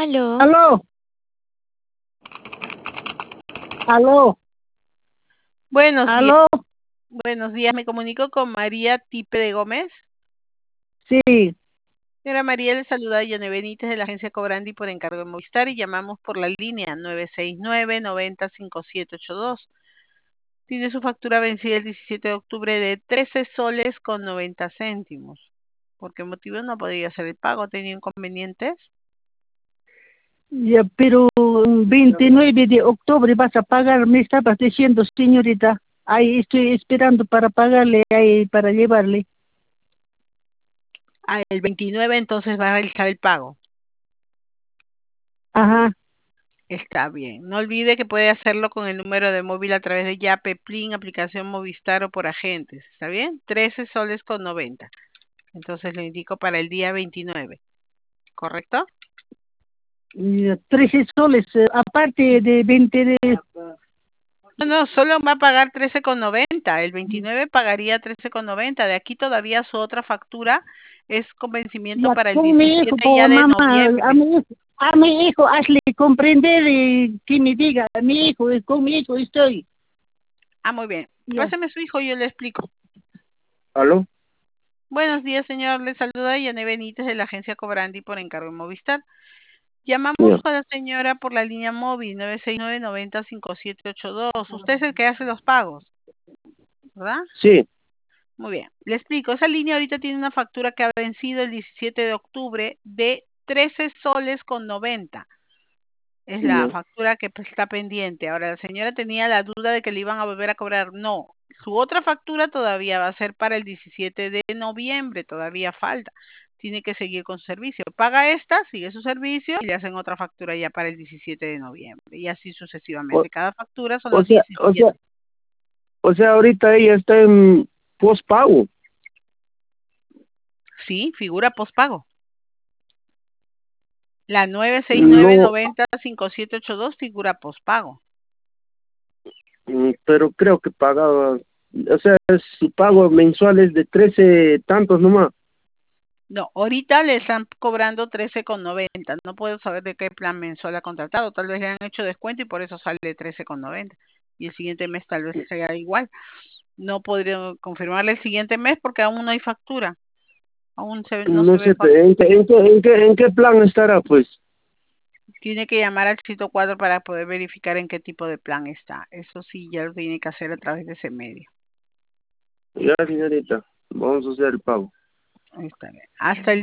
Aló, Aló, aló, buenos días. aló, Buenos días, me comunico con María Tipe de Gómez. sí, Señora María, le saluda Yone Benítez de la agencia Cobrandi por encargo de Movistar y llamamos por la línea 969-90-5782. Tiene su factura vencida el 17 de octubre de 13 soles con 90 céntimos. ¿Por qué motivo no podría hacer el pago? ¿Tenía inconvenientes? ya, pero 29 de octubre vas a pagar, me estabas diciendo, señorita, ahí estoy esperando para pagarle, ahí para llevarle. Ah, el 29 entonces va a realizar el pago. Ajá, Está bien. No olvide que puede hacerlo con el número de móvil a través de Yape, Plin, aplicación Movistar o por agentes. ¿Está bien? 13 soles con 90. Entonces lo indico para el día 29. ¿Correcto? ya, 13 soles, aparte de 20 de... No, no, solo va a pagar 13,90. El 29 pagaría 13,90. De aquí todavía su otra factura es con vencimiento Ya, para el con mi hijo, 17 ya por de mamá, noviembre. a mi hijo, hazle comprender que me diga, mi hijo, con mi hijo estoy. Ah, muy bien. Ya. Páseme a su hijo y yo le explico. ¿Aló? Buenos días, señor. Le saluda Yane Benítez de la agencia Cobrandi por encargo de Movistar. Ya. Llamamos a la señora por la línea móvil 969-90-5782. Usted es el que hace los pagos, ¿verdad? Sí, Muy bien. Le explico. Esa línea ahorita tiene una factura que ha vencido el 17 de octubre de 13 soles con 90. Es la ya. factura que está pendiente. Ahora, la señora tenía la duda de que le iban a volver a cobrar. No. Su otra factura todavía va a ser para el 17 de noviembre. Todavía falta. Tiene que seguir con su servicio. Paga esta, sigue su servicio y le hacen otra factura ya para el 17 de noviembre. Y así O, sucesivamente. Cada factura son o los sea, o sea, 17. o sea, ahorita ella está en pospago. Sí, figura postpago. La No, 969-90-5782 figura postpago. pero creo que pagaba, o sea, su pago mensual es de 13 tantos nomás. No, ahorita le están cobrando 13,90. No puedo saber de qué plan mensual ha contratado. Tal vez le han hecho descuento y por eso sale 13,90. Y el siguiente mes tal vez sea igual. No podría confirmarle el siguiente mes porque aún no hay factura. No No se ve sé, factura. en qué plan estará, pues? Tiene que llamar al sitio 4 para poder verificar en qué tipo de plan está. Eso sí, ya lo tiene que hacer a través de ese medio. Ya, señorita, vamos a hacer el pago. Está bien. Hasta el